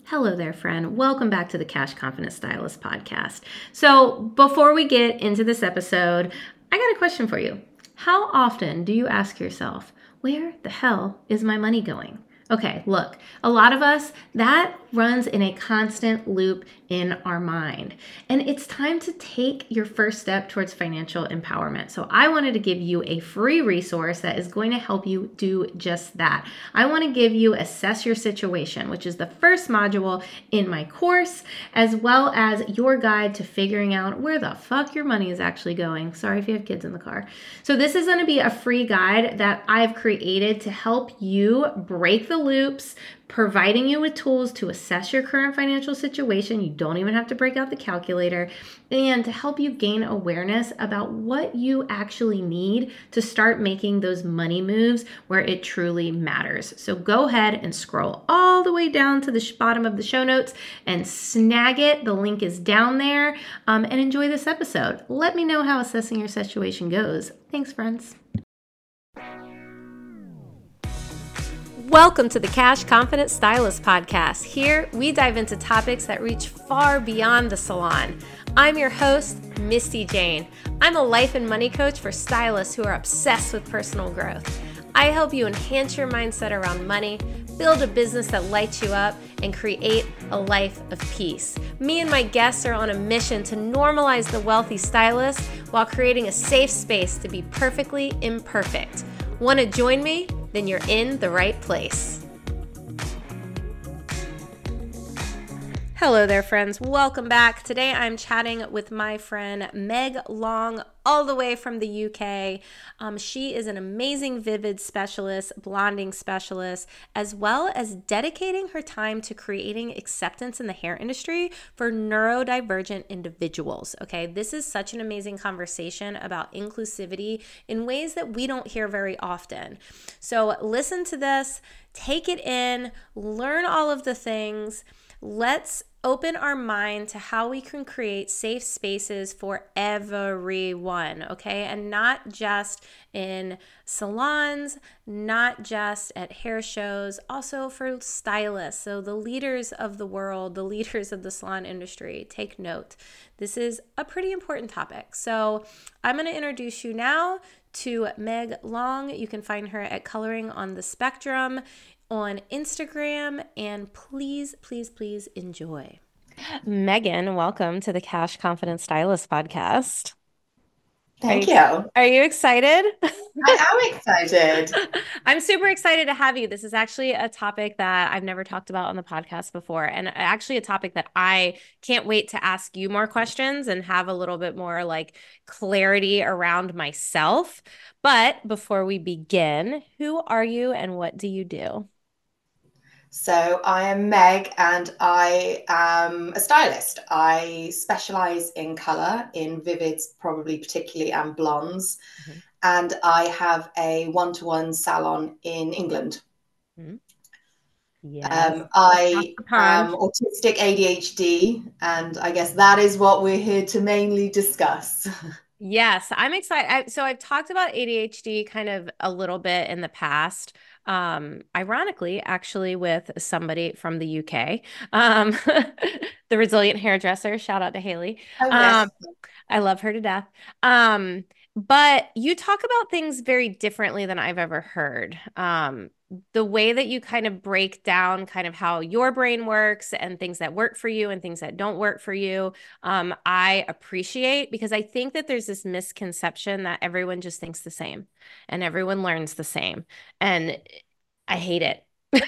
Hello there, friend. Welcome back to the Cash Confident Stylist podcast. So, before we get into this episode, I got a question for you. How often do you ask yourself, where the hell is my money going? Okay, look, a lot of us, that runs in a constant loop in our mind. And it's time to take your first step towards financial empowerment. So I wanted to give you a free resource that is going to help you do just that. I want to give you Assess Your Situation, which is the first module in my course, as well as your guide to figuring out where the fuck your money is actually going. Sorry if you have kids in the car. So this is going to be a free guide that I've created to help you break the loops, providing you with tools to assess your current financial situation. You don't even have to break out the calculator, and to help you gain awareness about what you actually need to start making those money moves where it truly matters. So go ahead and scroll all the way down to the bottom of the show notes and snag it. The link is down there, and enjoy this episode. Let me know how assessing your situation goes. Thanks, friends. Welcome to the Cash Confident Stylist podcast. Here, we dive into topics that reach far beyond the salon. I'm your host, Misty Jane. I'm a life and money coach for stylists who are obsessed with personal growth. I help you enhance your mindset around money, build a business that lights you up, and create a life of peace. Me and my guests are on a mission to normalize the wealthy stylist while creating a safe space to be perfectly imperfect. Want to join me? Then you're in the right place. Hello there, friends. Welcome back. Today I'm chatting with my friend Meg Long, all the way from the UK. She is an amazing Vivid specialist, blonding specialist, as well as dedicating her time to creating acceptance in the hair industry for neurodivergent individuals. Okay, this is such an amazing conversation about inclusivity in ways that we don't hear very often. So listen to this, take it in, learn all of the things. Let's open our mind to how we can create safe spaces for everyone, okay? And not just in salons, not just at hair shows, also for stylists. So the leaders of the world, the leaders of the salon industry, take note. This is a pretty important topic. So I'm going to introduce you now to Meg Long. You can find her at Coloring on the Spectrum on Instagram, and please enjoy. Megan, welcome to the Cash Confident Stylist podcast. Thank you. Are you excited? I am excited. I'm super excited to have you. This is actually a topic that I've never talked about on the podcast before, and actually a topic that I can't wait to ask you more questions and have a little bit more like clarity around myself. But before we begin, who are you and what do you do? So I am Meg and I am a stylist. I specialize in color, in vivids, probably particularly, and blondes. Mhm. And I have a one-to-one salon in England. Mhm. Yes. I Upon. am autistic ADHD, and I guess that is what we're here to mainly discuss. Yes, I'm excited. So I've talked about ADHD kind of a little bit in the past. Ironically, actually, with somebody from the UK, the Resilient Hairdresser. Shout out to Haley. Oh, yes. Um, I love her to death. But you talk about things very differently than I've ever heard. The way that you kind of break down kind of how your brain works and things that work for you and things that don't work for you, I appreciate, because I think that there's this misconception that everyone just thinks the same and everyone learns the same. And I hate it.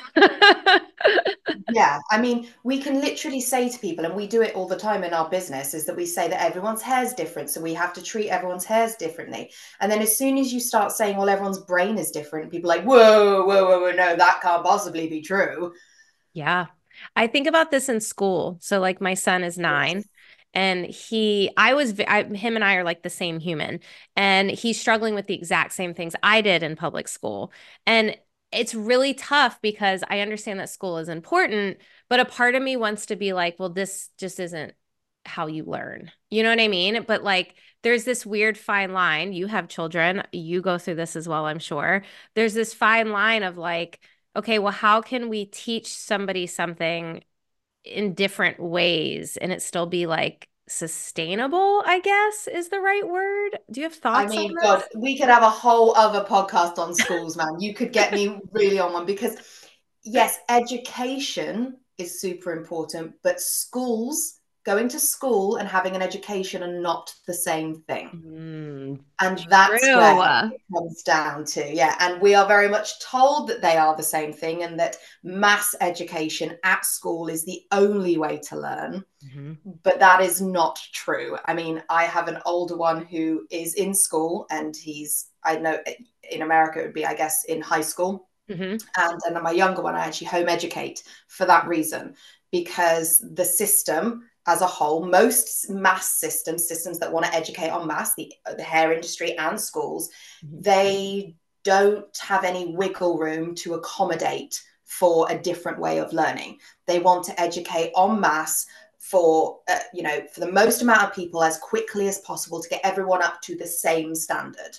Yeah, I mean, we can literally say to people, and we do it all the time in our business, is that we say that everyone's hair is different, so we have to treat everyone's hairs differently. And then as soon as you start saying, well, everyone's brain is different, people are like, whoa, no, that can't possibly be true. Yeah. I think about this in school. So like my son is 9 Yes. and him and I are like the same human, and he's struggling with the exact same things I did in public school. And it's really tough because I understand that school is important, but a part of me wants to be like, well, this just isn't how you learn. You know what I mean? But like, there's this weird fine line. You have children, you go through this as well, I'm sure. There's this fine line of like, okay, well, how can we teach somebody something in different ways and it still be like sustainable, I guess is the right word. Do you have I thoughts on mean, God, this? we could have a whole other podcast on schools, man. You could get me really on one because, yes, education is super important, but schools, going to school and having an education are not the same thing. Mm, And that's where true. it comes down to. Yeah. And we are very much told that they are the same thing and that mass education at school is the only way to learn. Mhm. But that is not true. I mean, I have an older one who is in school and he's, I know in America it would be, I guess, in high school. Mhm. And then my younger one, I actually home educate for that reason, because the system as a whole, most mass systems that want to educate en masse, the hair industry and schools, Mhm. they don't have any wiggle room to accommodate for a different way of learning. They want to educate en masse for for the most amount of people as quickly as possible to get everyone up to the same standard.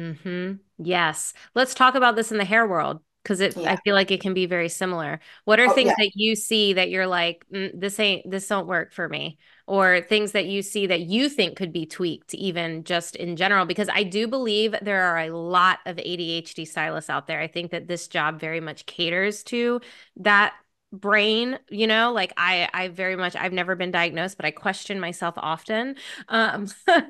Yes. Let's talk about this in the hair world because I Yeah. feel like it can be very similar. What are Oh things yeah. that you see that you're like, this don't work for me? Or things that you see that you think could be tweaked even just in general? Because I do believe there are a lot of ADHD stylists out there. I think that this job very much caters to that brain, like I very much, I've never been diagnosed, but I question myself often. Um,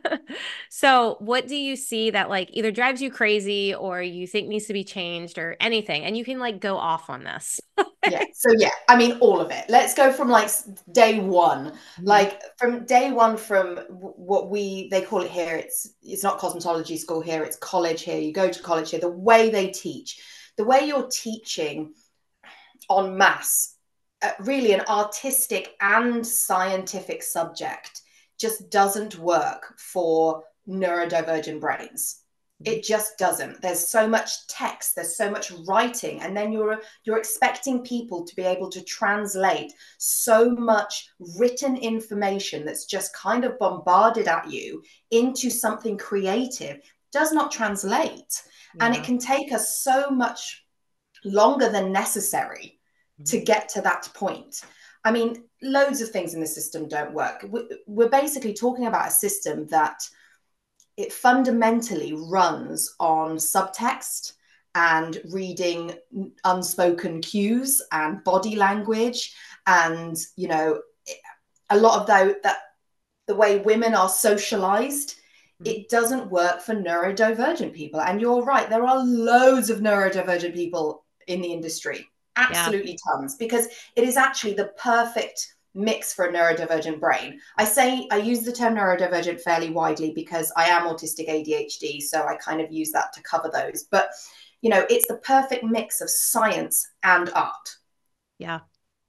so what do you see that like either drives you crazy or you think needs to be changed or anything? And you can like go off on this. Yeah. So yeah, I mean all of it. Let's go from like day one. Mhm. Like from day one, from what they call it here. It's not cosmetology school here. It's college here. You go to college here. The way they teach, the way you're teaching en masse, really an artistic and scientific subject just doesn't work for neurodivergent brains. It just doesn't. There's so much text, there's so much writing, and then you're expecting people to be able to translate so much written information that's just kind of bombarded at you into something creative. Does not translate. And it Yeah. can take us so much longer than necessary to Mhm. get to that point. I mean, loads of things in the system don't work. We're basically talking about a system that it fundamentally runs on subtext and reading unspoken cues and body language, and a lot of the way women are socialized, Mhm. it doesn't work for neurodivergent people. And you're right, there are loads of neurodivergent people in the industry, Yeah. absolutely tons, because it is actually the perfect mix for a neurodivergent brain. I use the term neurodivergent fairly widely because I am autistic ADHD, so I kind of use that to cover those. But it's the perfect mix of science and art. Yeah.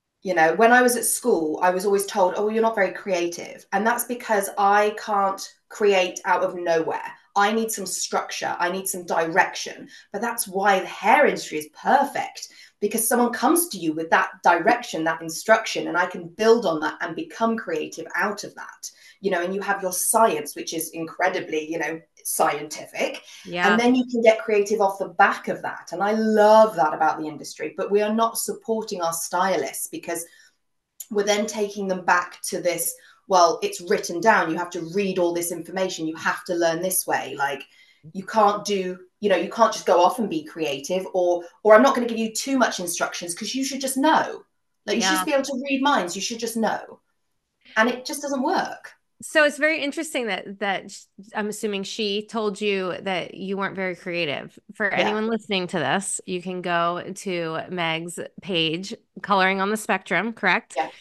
When I was at school, I was always told, oh, you're not very creative. And that's because I can't create out of nowhere. I need some structure, I need some direction. But that's why the hair industry is perfect, because someone comes to you with that direction, that instruction, and I can build on that and become creative out of that. And you have your science, which is incredibly, scientific, and Yeah. then you can get creative off the back of that. And I love that about the industry, but we are not supporting our stylists because we're then taking them back to this, well, it's written down, you have to read all this information, you have to learn this way. Like, you can't you can't just go off and be creative, or I'm not going to give you too much instructions because you should just know. Like, you should Yeah. just be able to read minds, you should just know. And it just doesn't work. So it's very interesting that I'm assuming she told you that you weren't very creative. For Yeah. anyone listening to this, you can go to Meg's page, Coloring on the Spectrum, correct? Yeah.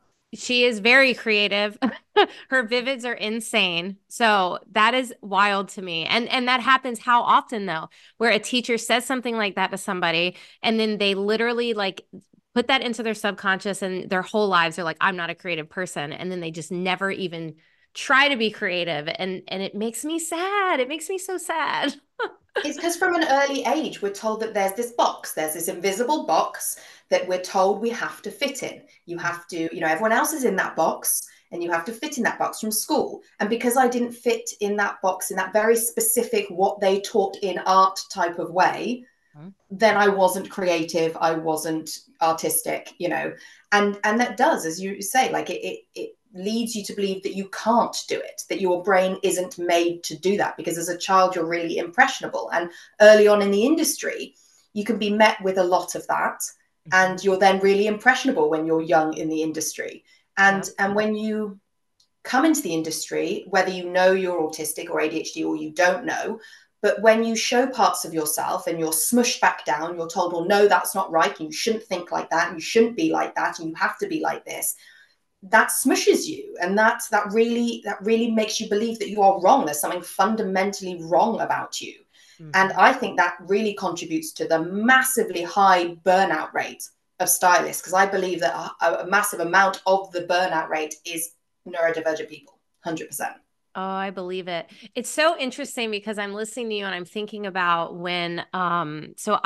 She is very creative. Her vivids are insane. So that is wild to me. And that happens how often though, where a teacher says something like that to somebody and then they literally like put that into their subconscious and their whole lives are like, I'm not a creative person. And then they just never even try to be creative. And it makes me sad. It makes me so sad. It's because from an early age, we're told that there's this invisible box that we're told we have to fit in. You have to, everyone else is in that box and you have to fit in that box from school. And because I didn't fit in that box in that very specific, what they taught in art type of way, then I wasn't creative, I wasn't artistic, you know. And that does, as you say, like it leads you to believe that you can't do it, that your brain isn't made to do that, because as a child you're really impressionable, and early on in the industry you can be met with a lot of that, and you're then really impressionable when you're young in the industry. Yep. And when you come into the industry, whether you know you're autistic or ADHD or you don't know, but when you show parts of yourself and you're smushed back down, you're told, well, no, that's not right. You shouldn't think like that. And you shouldn't be like that. And you have to be like this. That smushes you. And that really makes you believe that you are wrong. There's something fundamentally wrong about you. And I think that really contributes to the massively high burnout rate of stylists, because I believe that a massive amount of the burnout rate is neurodivergent people, 100%. Oh, I believe it. It's so interesting because I'm listening to you and I'm thinking about when so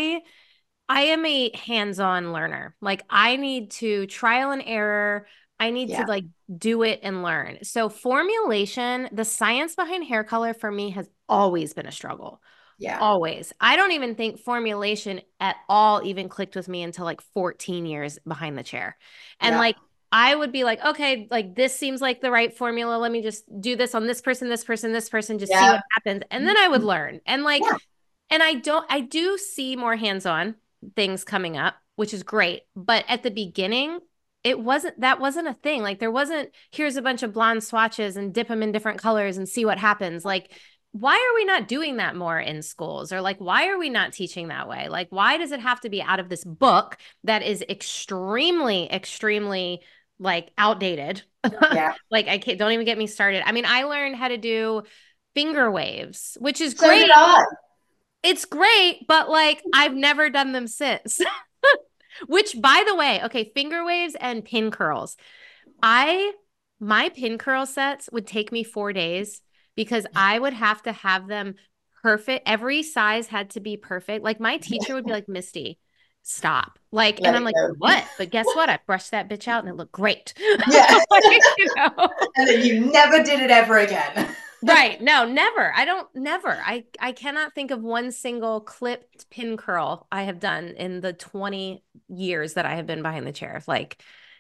I am a hands-on learner. Like I need to trial and error. I need to Yeah. like do it and learn. So formulation, the science behind hair color for me has always been a struggle. Yeah. Always. I don't even think formulation at all even clicked with me until like 14 years behind the chair. And Yeah. like I would be like, okay, like this seems like the right formula. Let me just do this on this person, this person, this person, just see Yeah. what happens. And then I would learn. And like, Yeah. and I do see more hands-on things coming up, which is great. But at the beginning, that wasn't a thing. Like there wasn't, here's a bunch of blonde swatches and dip them in different colors and see what happens. Like, why are we not doing that more in schools? Or like, why are we not teaching that way? Like, why does it have to be out of this book that is extremely, extremely like outdated? Yeah. Like, don't even get me started. I mean, I learned how to do finger waves, which is So did great. I. It's great, but like I've never done them since. Which, by the way, okay, finger waves and pin curls. I my pin curl sets would take me 4 days because I would have to have them perfect. Every size had to be perfect. Like my teacher would be like, Misty, stop. Like, and Let I'm it like, go. what? But guess what? I brushed that bitch out and it looked great. Yeah. Like, you know. And then you never did it ever again. Right. No, never. I don't never. I cannot think of one single clipped pin curl I have done in the 20 years that I have been behind the chair. Like,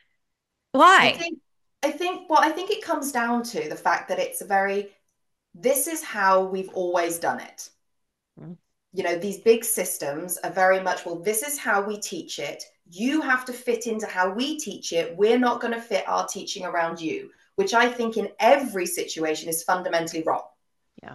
I why? think, I think it comes down to the fact that this is how we've always done it. Mm. You know, these big systems are very much, well, this is how we teach it. You have to fit into how we teach it. We're not going to fit our teaching around you, which I think in every situation is fundamentally wrong. Yeah.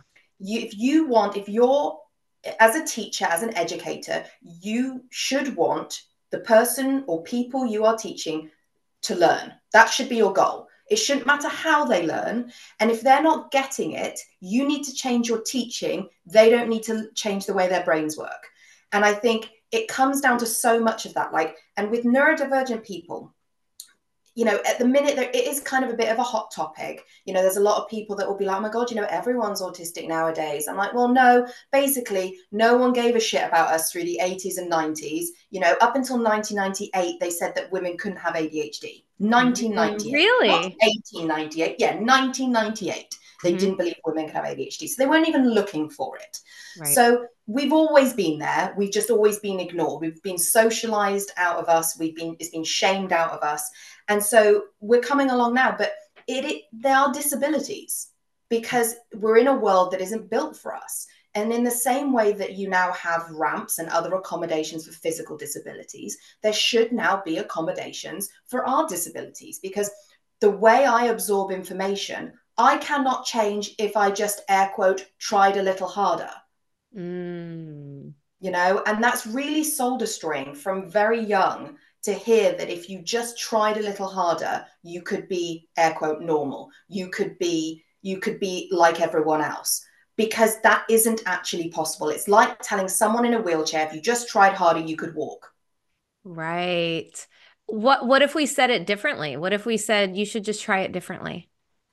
If you're, as a teacher, as an educator, you should want the person or people you are teaching to learn. That should be your goal. It shouldn't matter how they learn. And if they're not getting it, you need to change your teaching. They don't need to change the way their brains work. And I think it comes down to so much of that. Like, and with neurodivergent people, you know, at the minute there, it is kind of a bit of a hot topic. You know, there's a lot of people that will be like, oh my God, you know, everyone's autistic nowadays. I'm like, well, no, basically, no one gave a shit about us through the 80s and 90s. You know, up until 1998, they said that women couldn't have ADHD. 1998, not Really? 1898. Yeah, 1998. They Hmm. didn't believe women could have ADHD. So they weren't even looking for it. Right. So we've always been there. We've just always been ignored. We've been socialized out of us. It's been shamed out of us. And so we're coming along now, but they are disabilities because we're in a world that isn't built for us. And in the same way that you now have ramps and other accommodations for physical disabilities, there should now be accommodations for our disabilities, because the way I absorb information, I cannot change if I just air quote tried a little harder. Mm. You know, and that's really soul destroying from very young to hear that if you just tried a little harder, you could be air quote normal. You could be like everyone else, because that isn't actually possible. It's like telling someone in a wheelchair, if you just tried harder, you could walk. Right. What if we said it differently? What if we said you should just try it differently?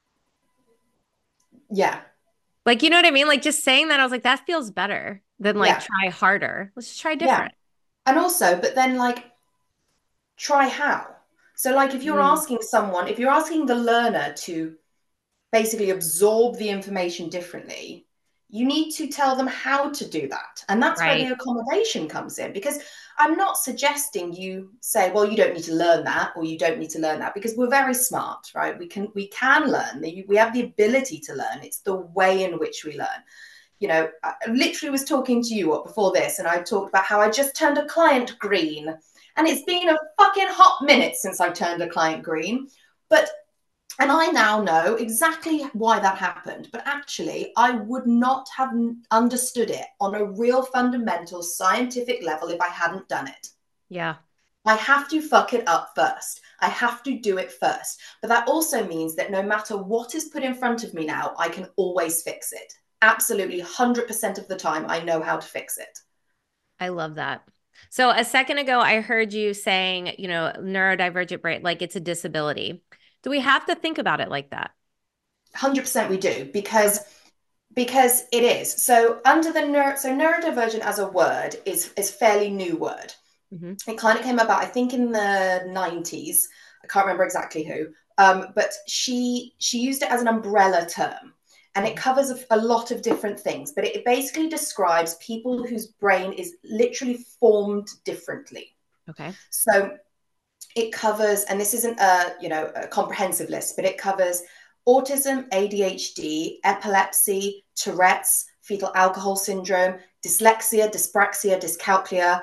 Yeah. Like, you know what I mean? Like just saying that, I was like, that feels better than like Yeah. try harder. Let's just try Yeah. different. And also, but then like, try how? So like Mm. if you're asking the learner to basically absorb the information differently, You need to tell them how to do that. And that's where the Right. accommodation comes in, because I'm not suggesting you say, well, you don't need to learn that, or you don't need to learn that, because we're very smart, right? We can learn. We have the ability to learn. It's the way in which we learn. I literally was talking to you before this, and I talked about how I just turned a client green. And it's been a fucking hot minute since I've turned a client green. And I now know exactly why that happened. But actually, I would not have understood it on a real fundamental scientific level if I hadn't done it. Yeah. I have to fuck it up first. I have to do it first. But that also means that no matter what is put in front of me now, I can always fix it. Absolutely 100% of the time, I know how to fix it. I love that. So a second ago, I heard you saying, neurodivergent brain, like it's a disability. Do we have to think about it like that? 100% we do, Okay. because it is. So under the neurodivergent as a word is fairly new word. Hmm. It kind of came about, I think, in the 90s. I can't remember exactly who, but she used it as an umbrella term, and it covers a lot of different things. But it basically describes people whose brain is literally formed differently. Okay. So it covers, and this isn't a comprehensive list, but it covers autism, ADHD, epilepsy, Tourette's, fetal alcohol syndrome, dyslexia, dyspraxia, dyscalculia,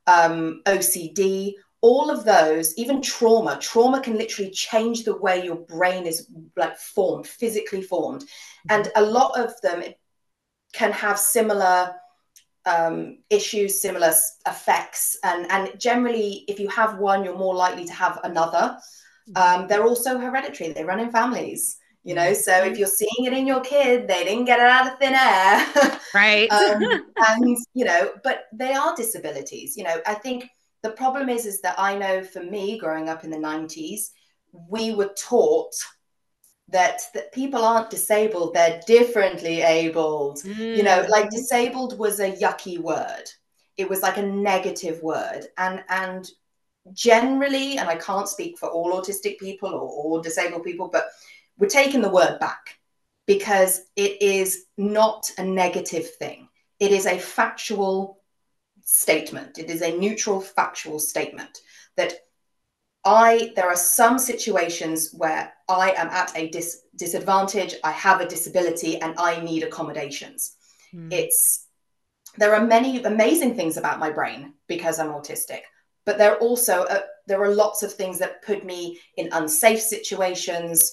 OCD, all of those, even trauma. Trauma can literally change the way your brain is like formed, physically formed. Mhm. And a lot of them can have similar issues, similar effects. And generally, if you have one, you're more likely to have another. Mhm. They're also hereditary, they run in families. So if Mhm. you're seeing it in your kid, they didn't get it out of thin air. Right. And but they are disabilities. I think the problem is that I know, for me, growing up in the 90s, we were taught that people aren't disabled, they're differently abled. Like, Mhm. disabled was a yucky word. It was like a negative word. And generally, and I can't speak for all autistic people or all disabled people, but we're taking the word back, because it is not a negative thing. It is a factual statement. It is a neutral factual statement that there are some situations where I am at a disadvantage, I have a disability, and I need accommodations. Mhm. It's There are many amazing things about my brain because I'm autistic, but there are lots of things that put me in unsafe situations,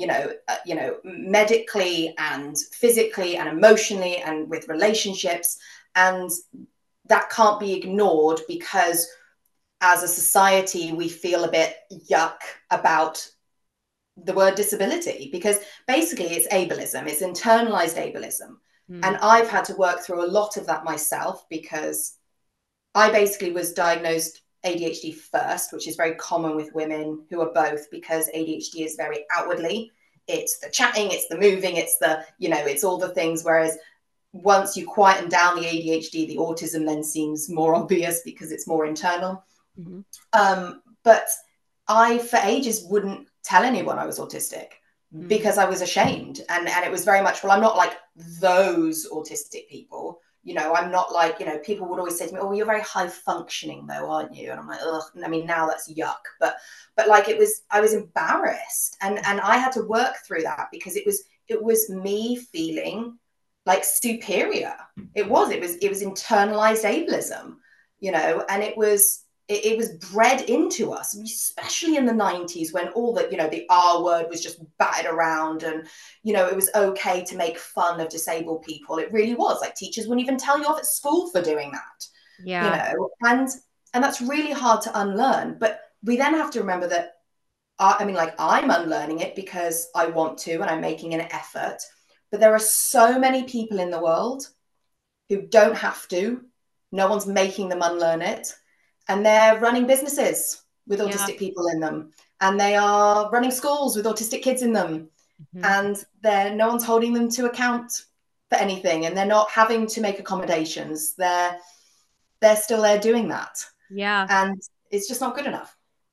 medically and physically and emotionally and with relationships, and that can't be ignored, because as a society we feel a bit yuck about the word disability, because basically it's ableism, it's internalized ableism. And Mhm. I've had to work through a lot of that myself, because I basically was diagnosed ADHD first, which is very common with women who are both, because ADHD is very outwardly. It's the chatting, it's the moving, it's all the things. Whereas once you quieten down the ADHD, the autism then seems more obvious because it's more internal. Mhm. But I, for ages, wouldn't tell anyone I was autistic, Mhm. because I was ashamed. And it was very much, well, I'm not like those autistic people. I'm not like, people would always say to me, oh, you're very high functioning though, aren't you? And I'm like, ugh, I mean, now that's yuck. But like, I was embarrassed, and I had to work through that, because it was me feeling like superior. It was internalized ableism, and it was bred into us, especially in the 90s, when all the R word was just batted around, and it was okay to make fun of disabled people. It really was. Like, teachers wouldn't even tell you off at school for doing that, Yeah. and that's really hard to unlearn. But we then have to remember that, I mean, like, I'm unlearning it because I want to, and I'm making an effort. But there are so many people in the world who don't have to. No one's making them unlearn it. And they're running businesses with Yeah. autistic people in them. And they are running schools with autistic kids in them. Mhm. And no one's holding them to account for anything. And they're not having to make accommodations. They're still there doing that. Yeah. And it's just not good enough.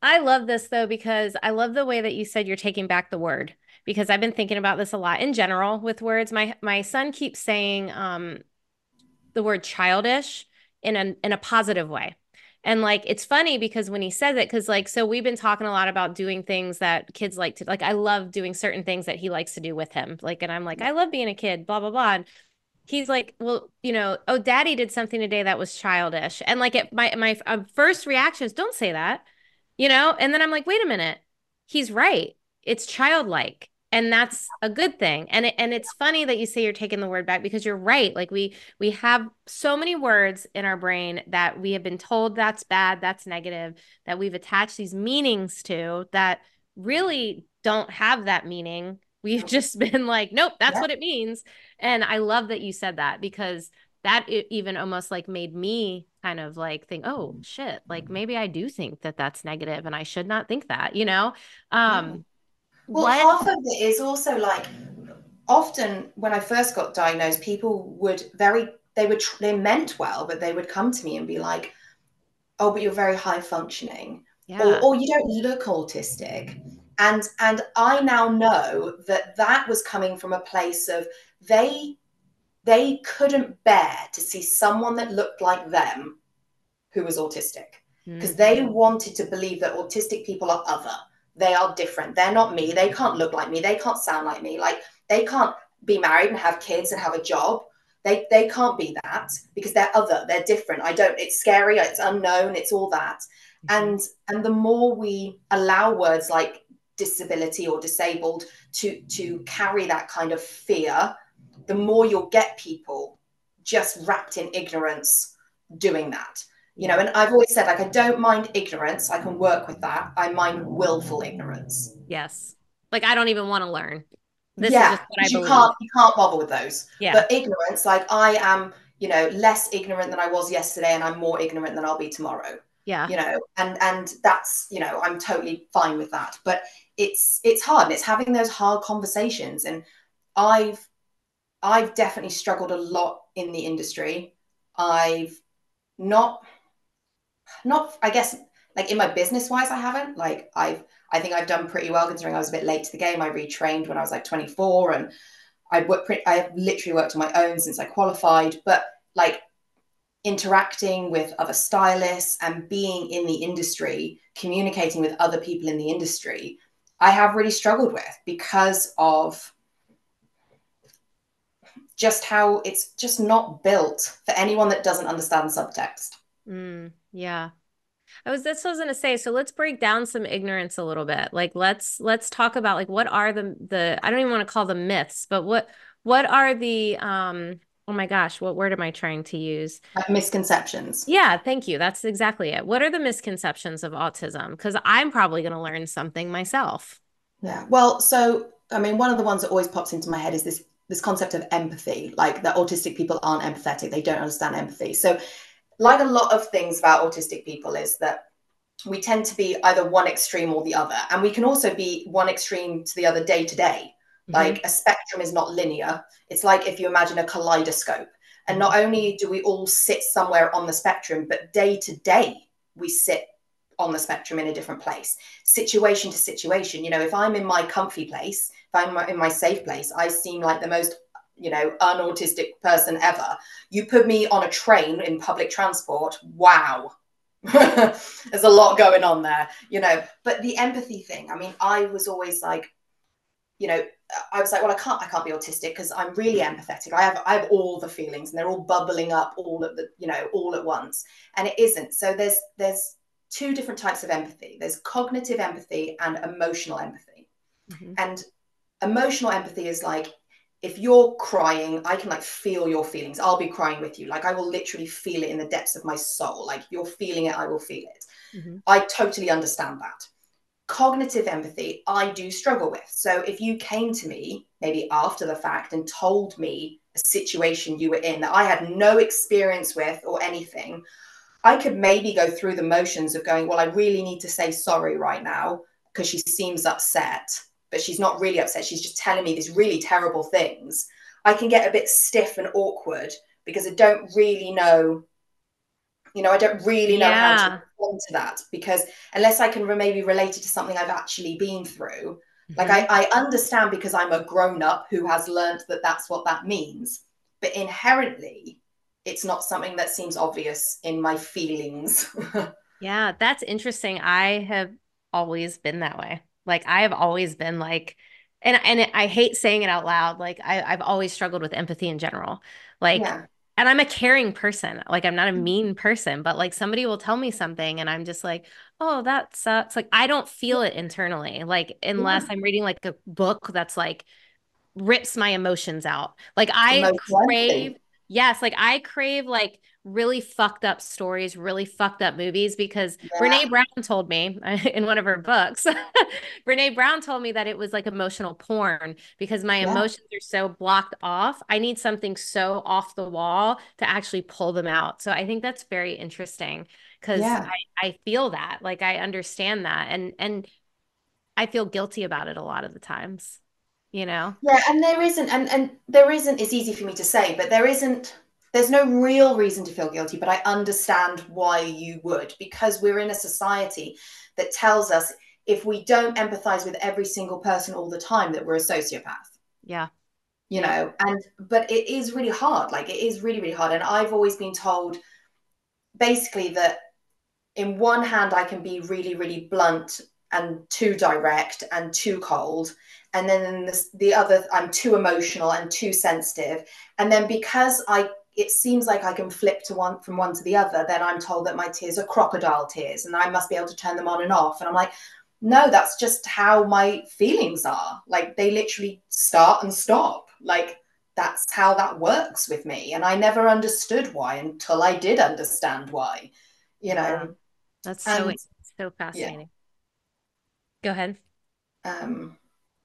I love this though, because I love the way that you said you're taking back the word, because I've been thinking about this a lot in general with words. My son keeps saying the word childish in a positive way. And like it's funny because when he says it, because like so we've been talking a lot about doing things that kids like to like. I love doing certain things that he likes to do with him. Like, and I'm like, I love being a kid, blah, blah, blah. And he's like, well, oh, daddy did something today that was childish. And like my first reaction is, don't say that, And then I'm like, wait a minute. He's right. It's childlike. And that's a good thing. And it's funny that you say you're taking the word back because you're right. Like we have so many words in our brain that we have been told that's bad, that's negative, that we've attached these meanings to that really don't have that meaning. We've just been like, nope, that's Yeah. what it means. And I love that you said that because that even almost like made me kind of like think, oh shit, like maybe I do think that that's negative and I should not think that. Yeah. Um, Well, what? half of it is also like often when I first got diagnosed, people would they meant well, but they would come to me and be like, "Oh, but you're very high functioning," or Yeah. "Oh, you don't look autistic." And I now know that that was coming from a place of they they couldn't bear to see someone that looked like them who was autistic because they Hmm. wanted to believe that autistic people are other. They are different. They're not me. They can't look like me. They can't sound like me. Like they can't be married and have kids and have a job. They can't be that because they're other. They're different. I don't. It's scary. It's unknown. It's all that. Mhm. And the more we allow words like disability or disabled to carry that kind of fear, the more you'll get people just wrapped in ignorance doing that. Yeah. And I've always said, like, I don't mind ignorance. I can work with that. I mind willful ignorance. Yes. Like I don't even want to learn. This is Yeah, just what I because believe. you can't bother with those. Yeah. But ignorance, like I am, less ignorant than I was yesterday, and I'm more ignorant than I'll be tomorrow. Yeah. And that's, I'm totally fine with that. But it's hard, and it's having those hard conversations. And I've I've definitely struggled a lot in the industry. I've not not I guess like in my business wise I haven't like I think I've done pretty well considering I was a bit late to the game. I retrained when I was like 24 and I've literally worked on my own since I qualified, but like interacting with other stylists and being in the industry, communicating with other people in the industry, I have really struggled with because of just how it's just not built for anyone that doesn't understand subtext. Yeah. That's what I was gonna say. So let's break down some ignorance a little bit. Like let's talk about like what are the I don't even want to call them myths, but what are the oh my gosh, what word am I trying to use? Like misconceptions. Yeah, thank you. That's exactly it. What are the misconceptions of autism? Because I'm probably gonna learn something myself. Yeah. Well, so I mean, one of the ones that always pops into my head is this concept of empathy, like that autistic people aren't empathetic, they don't understand empathy. So, like a lot of things about autistic people, is that we tend to be either one extreme or the other, and we can also be one extreme to the other day to day. Hmm. Like a spectrum is not linear. It's like if you imagine a kaleidoscope, and not only do we all sit somewhere on the spectrum, but day to day we sit on the spectrum in a different place, situation to situation. If I'm in my comfy place, if I'm in my safe place, I seem like the most, unautistic person ever. You put me on a train in public transport, wow. There's a lot going on there. But the empathy thing, I mean, I was always like, you know, I was like, well, I can't be autistic because I'm really empathetic. I have all the feelings and they're all bubbling up all at all at once. And it isn't. So there's two different types of empathy. There's cognitive empathy and emotional empathy. Hmm. And emotional empathy is like, if you're crying, I can like feel your feelings. I'll be crying with you. Like I will literally feel it in the depths of my soul. Like if you're feeling it, I will feel it. Hmm. I totally understand that. Cognitive empathy, I do struggle with. So if you came to me maybe after the fact and told me a situation you were in that I had no experience with or anything, I could maybe go through the motions of going, well, I really need to say sorry right now because she seems upset, but she's not really upset. She's just telling me these really terrible things. I can get a bit stiff and awkward because I don't really know I don't really know how to Yeah. respond to that, because unless I can maybe relate it to something I've actually been through, like Hmm. I understand because I'm a grown up who has learned that that's what that means. But inherently, it's not something that seems obvious in my feelings. Yeah, that's interesting. I have always been that way. Like I have always been like, I hate saying it out loud. Like I've always struggled with empathy in general. Like, Yeah. and I'm a caring person. Like I'm not a mean person, but like somebody will tell me something and I'm just like, oh, that sucks. Like I don't feel it internally. Like unless Yeah. I'm reading like a book that's like rips my emotions out. Like I Emotional crave, empathy. yes, like I crave like really fucked up stories, really fucked up movies because Brene Yeah. Brown told me in one of her books, Brene Brown told me that it was like emotional porn because my Yeah. emotions are so blocked off. I need something so off the wall to actually pull them out. So I think that's very interesting because Yeah. I feel that, like I understand that and I feel guilty about it a lot of the times, you know? Yeah, and there isn't, and there isn't, it's easy for me to say, but there's no real reason to feel guilty, but I understand why you would, because we're in a society that tells us if we don't empathize with every single person all the time, that we're a sociopath, Yeah. Yep. but it is really hard. Like, it is really, really hard. And I've always been told basically that in one hand, I can be really, really blunt and too direct and too cold. And then in the other, I'm too emotional and too sensitive. And then because it seems like I can flip to one from one to the other, then I'm told that my tears are crocodile tears and I must be able to turn them on and off. And I'm like, no, that's just how my feelings are. Like they literally start and stop. Like that's how that works with me. And I never understood why until I did understand why, you Yeah. know. That's And so yeah, fascinating. Go ahead. um,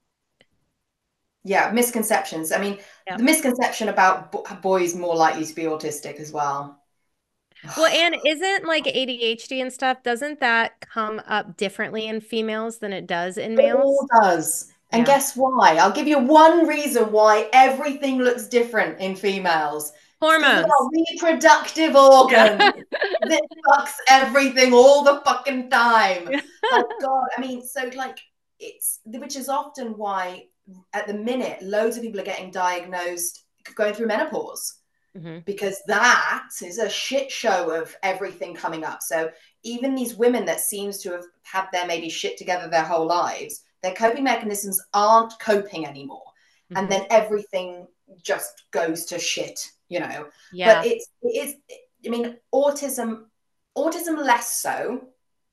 yeah, misconceptions. I mean, the Yep. misconception about boys more likely to be autistic as well. Well, and isn't like ADHD and stuff, doesn't that come up differently in females than it does in It all males? does. And Yeah. guess why? I'll give you one reason why everything looks different in females. It's because of Hormones. our reproductive Yeah. organ. It fucks everything all the fucking time. Yeah. Like, God, I mean, so like, which is often why at the minute, loads of people are getting diagnosed going through menopause, Hmm. because that is a shit show of everything coming up. So even these women that seems to have had their maybe shit together their whole lives, their coping mechanisms aren't coping anymore. And Hmm. then everything just goes to shit. But Yeah. it is, I mean, autism less so,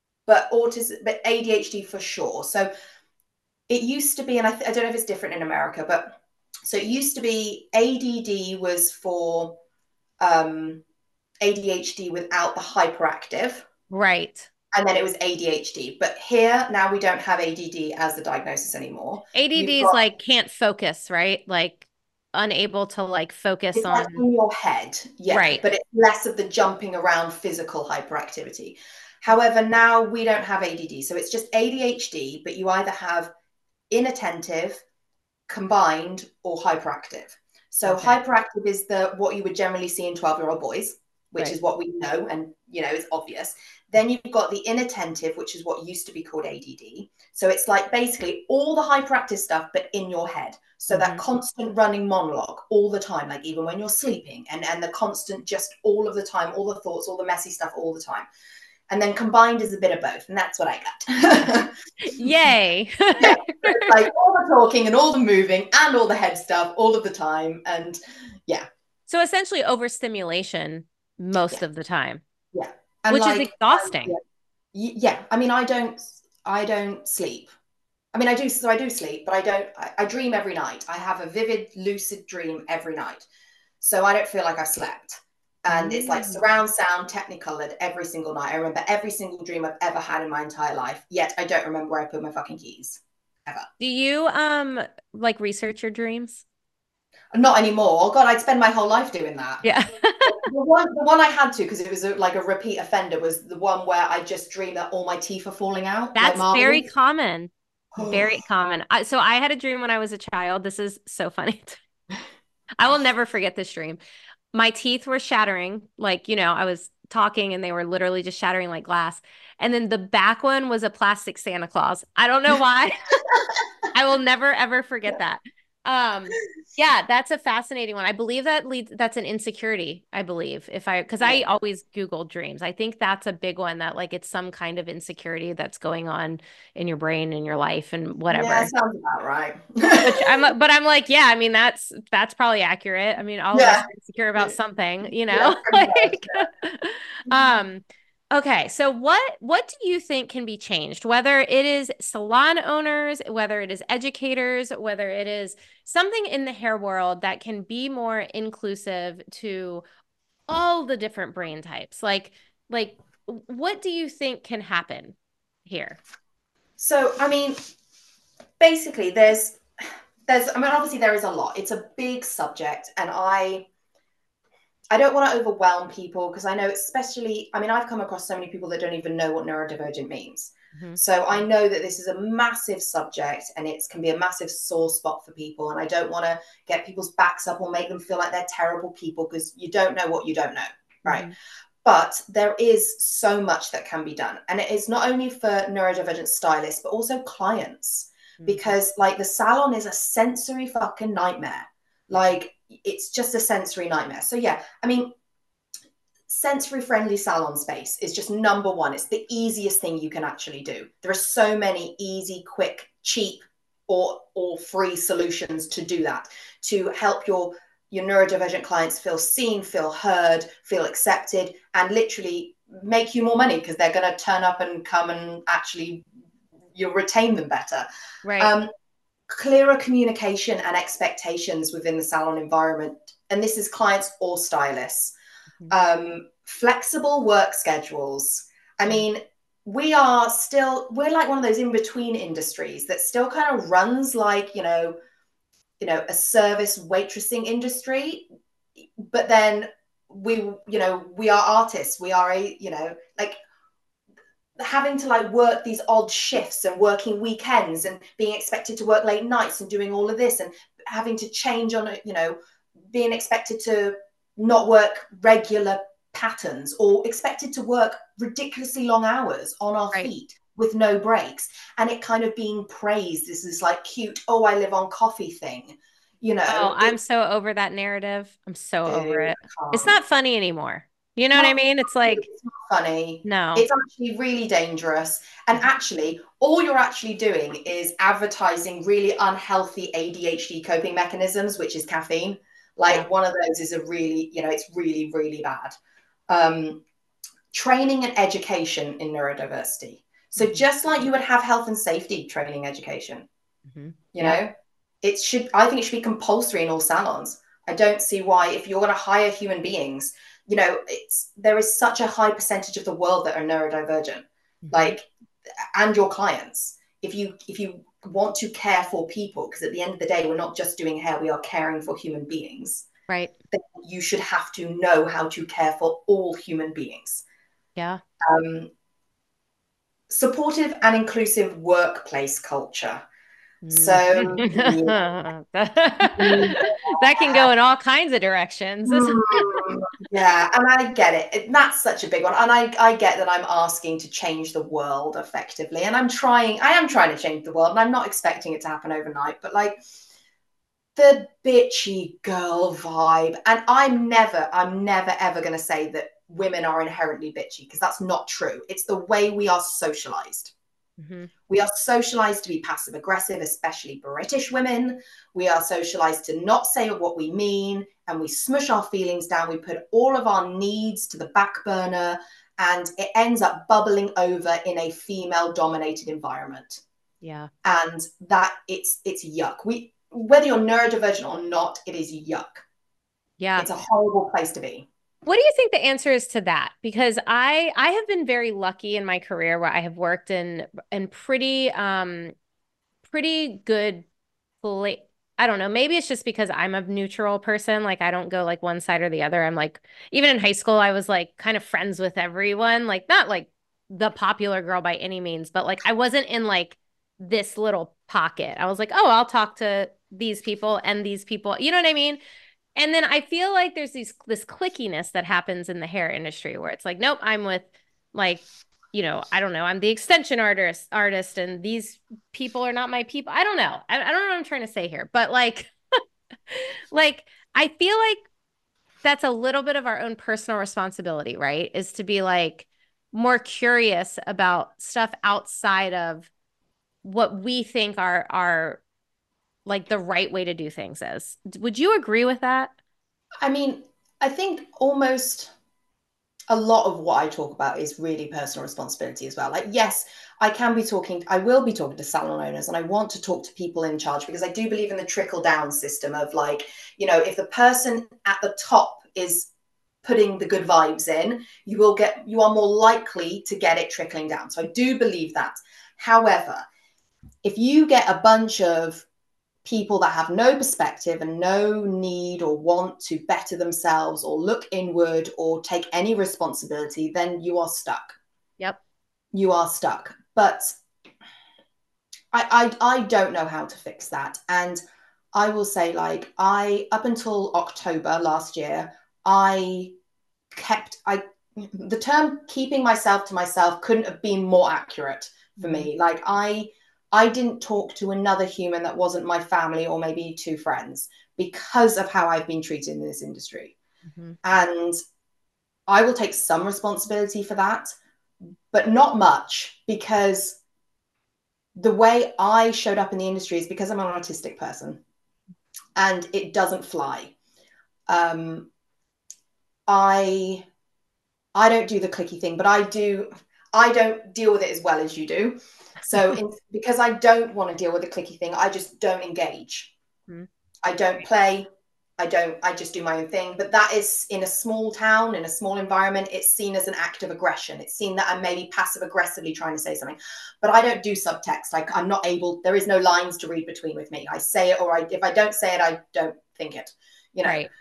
but ADHD for sure. So it used to be, and I don't know if it's different in America, but so it used to be ADD was for um, ADHD without the hyperactive, Right. and then it was ADHD. But here now we don't have ADD as the diagnosis anymore. ADD You've is got like can't focus, right? Like unable to like focus it's like on, in your head, yeah, right. but it's less of the jumping around physical hyperactivity. However, now we don't have ADD, so it's just ADHD, but you either have inattentive, combined, or hyperactive. So Okay. hyperactive is the what you would generally see in 12-year-old boys, which Right. is what we know and is obvious. Then you've got the inattentive, which is what used to be called ADD. So it's like basically all the hyperactive stuff, but in your head. So that Hmm. constant running monologue all the time, like even when you're sleeping, and the constant just all of the time, all the thoughts, all the messy stuff all the time. And then combined is a bit of both, and that's what I got. Yay. Yeah, so it's like all the talking and all the moving and all the head stuff all of the time, and yeah, So essentially overstimulation most yeah, of the time, yeah, and which is like, exhausting. yeah, yeah. I mean, I don't sleep. I mean, I do. So I do sleep, but I don't. I dream every night. I have a vivid, lucid dream every night, so I don't feel like I've slept. And it's like Mm. surround sound, technicolored every single night. I remember every single dream I've ever had in my entire life. Yet I don't remember where I put my fucking keys ever. Do you like research your dreams? Not anymore. Oh God, I'd spend my whole life doing that. Yeah. The one I had to, because it was like a repeat offender, was the one where I just dream that all my teeth are falling out like That's very marbles. common. Oh, Very common. So I had a dream when I was a child. This is so funny. I will never forget this dream. My teeth were shattering. Like, I was talking and they were literally just shattering like glass. And then the back one was a plastic Santa Claus. I don't know why. I will never ever forget that. Um, yeah, that's a fascinating one. I believe that's an insecurity, I believe, because I Yeah. always Google dreams. I think that's a big one that like it's some kind of insecurity that's going on in your brain, in your life, and Yeah, whatever. sounds about right. But I'm like, yeah, I mean, that's probably accurate. I mean, all of us Yeah. are insecure about something, Yeah, pretty much. like, um, okay. So what do you think can be changed? Whether it is salon owners, whether it is educators, whether it is something in the hair world that can be more inclusive to all the different brain types. Like, what do you think can happen here? So, I mean, basically, there's, I mean, obviously there is a lot. It's a big subject, and I don't want to overwhelm people because I know, especially, I mean, I've come across so many people that don't even know what neurodivergent means. Mhm. So I know that this is a massive subject and it can be a massive sore spot for people. And I don't want to get people's backs up or make them feel like they're terrible people because you don't know what you don't know. Right. Mhm. But there is so much that can be done. And it is not only for neurodivergent stylists, but also clients, Mhm. because like the salon is a sensory fucking nightmare. Like it's just a sensory nightmare. So yeah, I mean, sensory friendly salon space is just number one. It's the easiest thing you can actually do. There are so many easy, quick, cheap, or free solutions to do that, to help your neurodivergent clients feel seen, feel heard, feel accepted, and literally make you more money because they're going to turn up and come and actually you'll retain them better. Right. Um, Clearer communication and expectations within the salon environment, and this is clients or stylists. Mhm. Flexible work schedules. I Mhm. mean, we're like one of those in between industries that still kind of runs like, a service waitressing industry, but then we are artists. We are like having to like work these odd shifts and working weekends and being expected to work late nights and doing all of this and having to change on being expected to not work regular patterns or expected to work ridiculously long hours on our Right. feet with no breaks, and it kind of being praised as this like cute, oh, I live on coffee thing. Oh, It I'm so over that narrative. I'm so over Dude, it. I It's can't. not funny anymore. You know what I Not, mean? It's like, it's not funny. no. It's actually really dangerous. And Mhm. actually, all you're actually doing is advertising really unhealthy ADHD coping mechanisms, which is caffeine. Yeah. Like one of those is a really, it's really, really bad. Um, Training and education in neurodiversity. So Mhm. just like you would have health and safety training education, Mhm. you Yeah. know, I think it should be compulsory in all salons. I don't see why, if you're going to hire human beings, there is such a high percentage of the world that are neurodivergent, Mhm. like, and your clients. If you want to care for people, because at the end of the day, we're not just doing hair, we are caring for human beings, Right. then you should have to know how to care for all human beings. Yeah. Um, Supportive and inclusive workplace culture. Mm. So, yeah. That can go in all kinds of directions. Mm, yeah, and I get it. That's such a big one. And I get that I'm asking to change the world effectively. And I am trying to change the world, and I'm not expecting it to happen overnight, but like the bitchy girl vibe. And I'm never ever gonna say that women are inherently bitchy, because that's not true. It's the way we are socialized. Mhm. We are socialized to be passive aggressive, especially British women. We are socialized to not say what we mean, and we smush our feelings down. We put all of our needs to the back burner, and it ends up bubbling over in a female dominated environment. Yeah. And that it's yuck. Whether you're neurodivergent or not, it is yuck. Yeah. It's a horrible place to be. What do you think the answer is to that? Because I have been very lucky in my career where I have worked in pretty good play. I don't know. Maybe it's just because I'm a neutral person. Like I don't go like one side or the other. I'm like, even in high school, I was like kind of friends with everyone. Like not like the popular girl by any means, but like I wasn't in like this little pocket. I was like, oh, I'll talk to these people and these people. You know what I mean? And then I feel like there's this clickiness that happens in the hair industry where it's like, nope, I'm with like, I don't know, I'm the extension artist, and these people are not my people. I don't know. I don't know what I'm trying to say here, but like I feel like that's a little bit of our own personal responsibility, right? Is to be like more curious about stuff outside of what we think are like the right way to do things is. Would you agree with that? I mean, I think almost a lot of what I talk about is really personal responsibility as well. Like, yes, I will be talking to salon owners, and I want to talk to people in charge because I do believe in the trickle down system of like, if the person at the top is putting the good vibes in, you are more likely to get it trickling down. So I do believe that. However, if you get a bunch of people that have no perspective and no need or want to better themselves or look inward or take any responsibility, then you are stuck. Yep. You are stuck. But I don't know how to fix that. And I will say, like, up until October last year, I kept I the term keeping myself to myself couldn't have been more accurate for Mm-hmm. me. Like I didn't talk to another human that wasn't my family or maybe two friends because of how I've been treated in this industry. Mm-hmm. And I will take some responsibility for that, but not much, because the way I showed up in the industry is because I'm an autistic person and it doesn't fly. Um, I I don't do the clicky thing, but I don't deal with it as well as you do. So because I don't want to deal with the clicky thing, I just don't engage. Mm-hmm. I don't play. I just do my own thing. But that is in a small town, in a small environment, it's seen as an act of aggression. It's seen that I'm maybe passive aggressively trying to say something, but I don't do subtext. Like I'm not able, there is no lines to read between with me. I say it, or if I don't say it, I don't think it, you know. Right.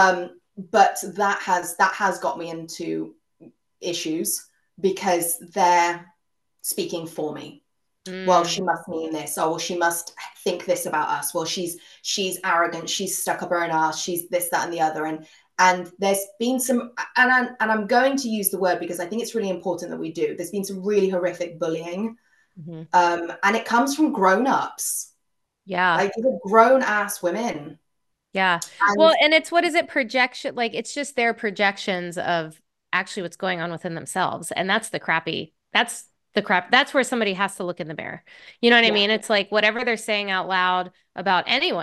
But that has got me into issues because they're speaking for me. Well, Mm. she must mean this. Oh, well, she must think this about us. Well, she's arrogant. She's stuck up her own ass. She's this, that, and the other. And there's been some, and I'm going to use the word because I think it's really important that we do. There's been some really horrific bullying, Mm-hmm. and it comes from grown-ups, Yeah. like grown ass women. Yeah. And Well, and it's what is it projection? Like it's just their projections of actually what's going on within themselves. And that's the crap. That's where somebody has to look in the mirror. You know what I yeah, mean? It's like whatever they're saying out loud about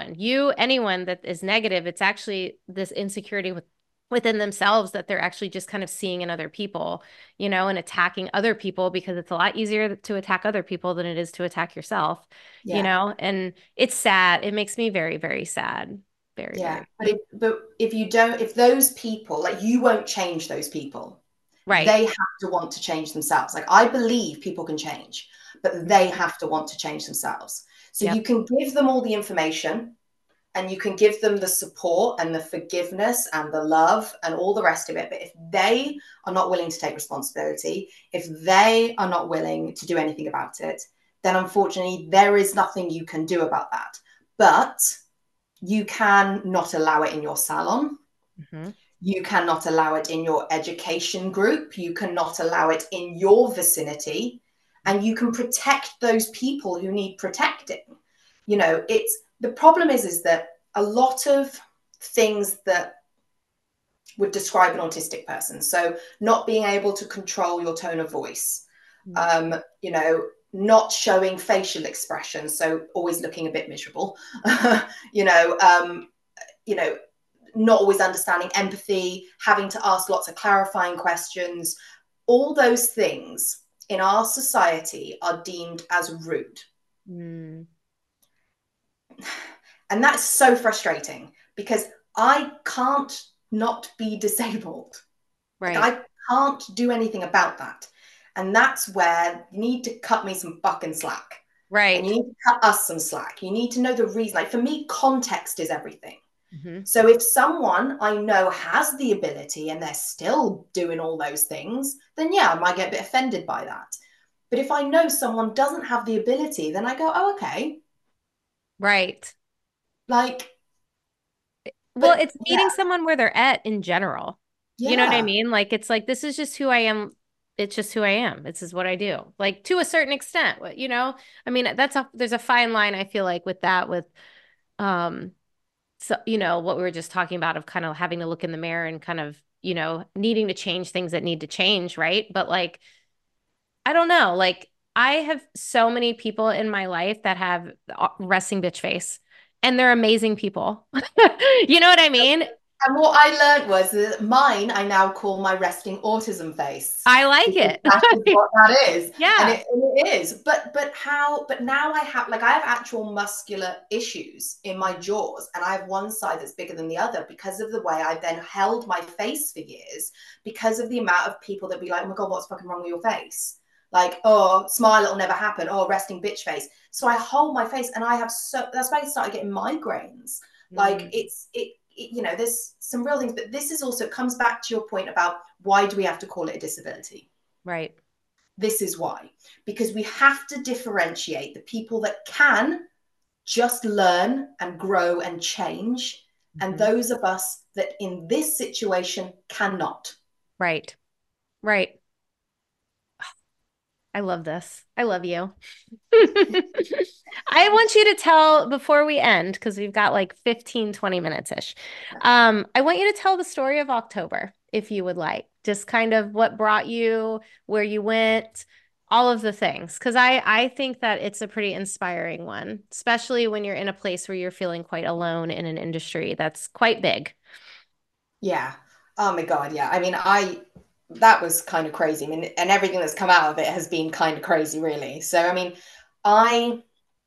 anyone that is negative, it's actually this insecurity within themselves that they're actually just kind of seeing in other people, and attacking other people because it's a lot easier to attack other people than it is to attack yourself, yeah. and it's sad. It makes me very, very sad. Very, Yeah, very. but if you don't, if those people, like, you won't change those people. Right. They have to want to change themselves. Like, I believe people can change, but they have to want to change themselves. So Yep. you can give them all the information, and you can give them the support and the forgiveness and the love and all the rest of it. But if they are not willing to take responsibility, if they are not willing to do anything about it, then unfortunately there is nothing you can do about that. But you can not allow it in your salon. Hmm. You cannot allow it in your education group. You cannot allow it in your vicinity. And you can protect those people who need protecting. It's the problem is that a lot of things that would describe an autistic person. So not being able to control your tone of voice, um, you know, not showing facial expression, so always looking a bit miserable, you know, um, you know, not always understanding empathy, having to ask lots of clarifying questions. All those things in our society are deemed as rude. Mm. And that's so frustrating because I can't not be disabled. Like, Right. I can't do anything about that. And that's where you need to cut me some fucking slack. And you Right. need to cut us some slack. You need to know the reason. Like, for me, context is everything. Hmm. So if someone I know has the ability and they're still doing all those things, then yeah, I might get a bit offended by that. But if I know someone doesn't have the ability, then I go, oh, okay. Right. Like, Well, But it's yeah, meeting someone where they're at in general. You know what I yeah. mean? Like it's like this is just who I am. It's just who I am. This is what I do. Like to a certain extent, you know? I mean, there's a fine line I feel like with that with um so what we were just talking about of kind of having to look in the mirror and kind of, needing to change things that need to change, right? But like I don't know, like I have so many people in my life that have resting bitch face and they're amazing people. You know what I mean? And what I learned was that mine, I now call my resting autism face I like because it. that is what that is, and Yeah. it is. But now I have actual muscular issues in my jaws, and I have one side that's bigger than the other because of the way I've then held my face for years, because of the amount of people that be like, oh my god, what's fucking wrong with your face? Like, oh, smile, it'll never happen. Oh, resting bitch face. So I hold my face, and I have that's why I started getting migraines. Like Mm, there's some real things, but this is also, it comes back to your point about why do we have to call it a disability? right. This is why, because we have to differentiate the people that can just learn and grow and change, and Mhm. those of us that in this situation cannot. Right. Right. I love this. I love you. I want you to tell before we end, because we've got like 15, 20 minutes ish. I want you to tell the story of October, if you would like. Just kind of what brought you, where you went, all of the things. Because I think that it's a pretty inspiring one, especially when you're in a place where you're feeling quite alone in an industry that's quite big. Yeah. Oh my God. Yeah. I mean, that was kind of crazy. I mean, and everything that's come out of it has been kind of crazy, really. So, I mean, I,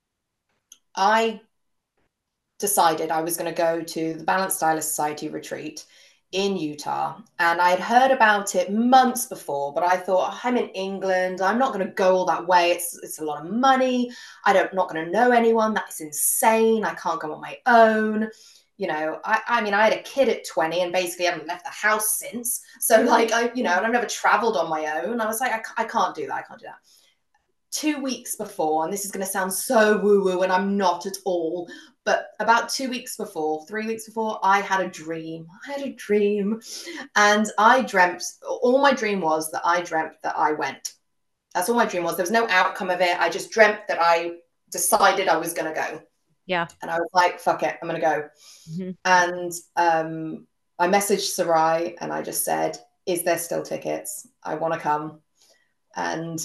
I decided I was going to go to the Balanced Stylist Society retreat in Utah. And I had heard about it months before, but I thought, oh, I'm in England. I'm not going to go all that way. It's a lot of money. Not going to know anyone. That's insane. I can't go on my own. I mean, I had a kid at 20 and basically haven't left the house since. So like, and I've never traveled on my own. I was like, I can't do that. I can't do that. 2 weeks before, and this is going to sound so woo woo, and I'm not at all, but about 2 weeks before, 3 weeks before, I had a dream. And I dreamt, all my dream was that I dreamt that I went. That's all my dream was. There was no outcome of it. I just dreamt that I decided I was going to go. Yeah. And I was like, fuck it, I'm going to go. Mhm. And I messaged Sarai and I just said, is there still tickets? I want to come. And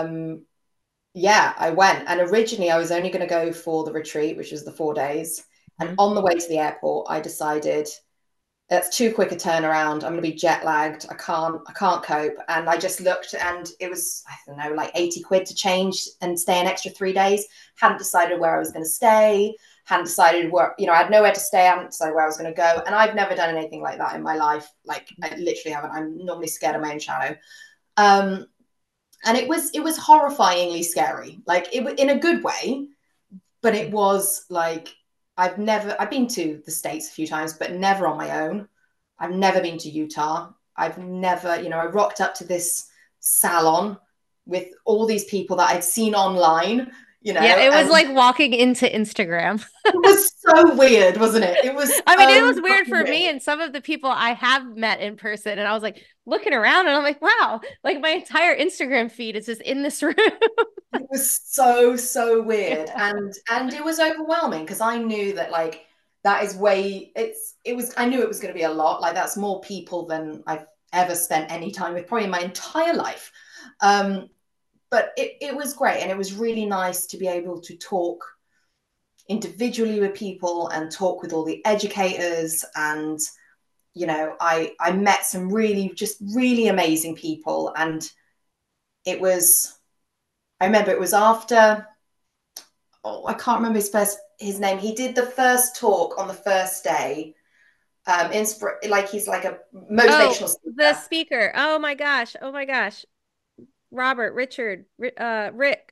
yeah, I went. And originally, I was only going to go for the retreat, which was the 4 days. And Mhm. on the way to the airport, I decided that's too quick a turnaround. I'm going to be jet lagged. I can't cope. And I just looked, and it was, I don't know, like 80 quid to change and stay an extra 3 days. Hadn't decided where I was going to stay. Hadn't decided where, I had nowhere to stay. I hadn't decided where I was going to go. And I've never done anything like that in my life. Like, I literally haven't. I'm normally scared of my own shadow. Um, and it was horrifyingly scary, like it in a good way, but it was like, I've been to the States a few times, but never on my own. I've never been to Utah. I've never, I rocked up to this salon with all these people that I'd seen online, Yeah, it was and like walking into Instagram. it was so weird, wasn't it? It was I mean, it so was weird fucking for weird. me and some of the people I have met in person. And I was like looking around and I'm like, wow, like my entire Instagram feed is just in this room. It was so weird, Yeah. and it was overwhelming because I knew that, like, that is way it was I knew it was going to be a lot. Like, that's more people than I've ever spent any time with, probably in my entire life. um but it was great, and it was really nice to be able to talk individually with people and talk with all the educators. And I met some really amazing people. And it was I remember it was after, oh, I can't remember his name. He did the first talk on the first day. Like, he's like a Oh, motivational the speaker. speaker. Oh my gosh. Oh my gosh. Robert, Richard, Rick,